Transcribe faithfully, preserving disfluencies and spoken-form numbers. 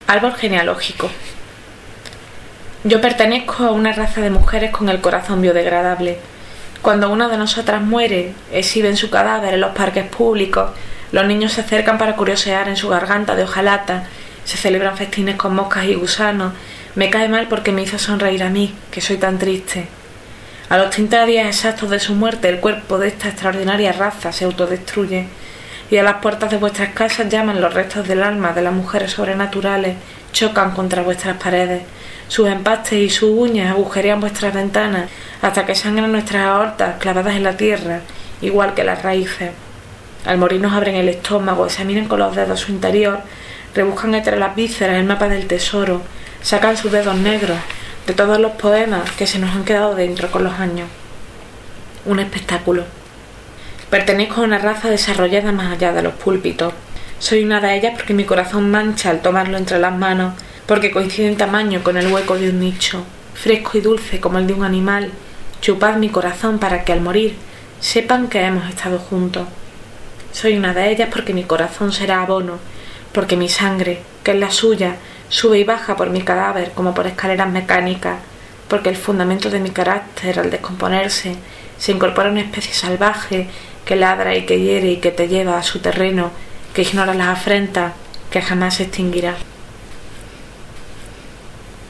Árbol genealógico. Yo pertenezco a una raza de mujeres con el corazón biodegradable. Cuando una de nosotras muere, exhiben su cadáver en los parques públicos, los niños se acercan para curiosear en su garganta de hojalata, se celebran festines con moscas y gusanos. Me cae mal porque me hizo sonreír a mí, que soy tan triste. A los treinta días exactos de su muerte, el cuerpo de esta extraordinaria raza se autodestruye, y a las puertas de vuestras casas llaman los restos del alma de las mujeres sobrenaturales, chocan contra vuestras paredes. Sus empastes y sus uñas agujerean vuestras ventanas hasta que sangran nuestras aortas clavadas en la tierra, igual que las raíces. Al morir nos abren el estómago, examinan con los dedos su interior, rebuscan entre las vísceras el mapa del tesoro, sacan sus dedos negros de todos los poemas que se nos han quedado dentro con los años. Un espectáculo. Pertenezco a una raza desarrollada más allá de los púlpitos. Soy una de ellas porque mi corazón mancha al tomarlo entre las manos, porque coincide en tamaño con el hueco de un nicho, fresco y dulce como el de un animal. Chupad mi corazón para que al morir sepan que hemos estado juntos. Soy una de ellas porque mi corazón será abono, porque mi sangre, que es la suya, sube y baja por mi cadáver como por escaleras mecánicas, porque el fundamento de mi carácter, al descomponerse, se incorpora una especie salvaje que ladra y que hiere y que te lleva a su terreno, que ignora las afrentas, que jamás se extinguirá.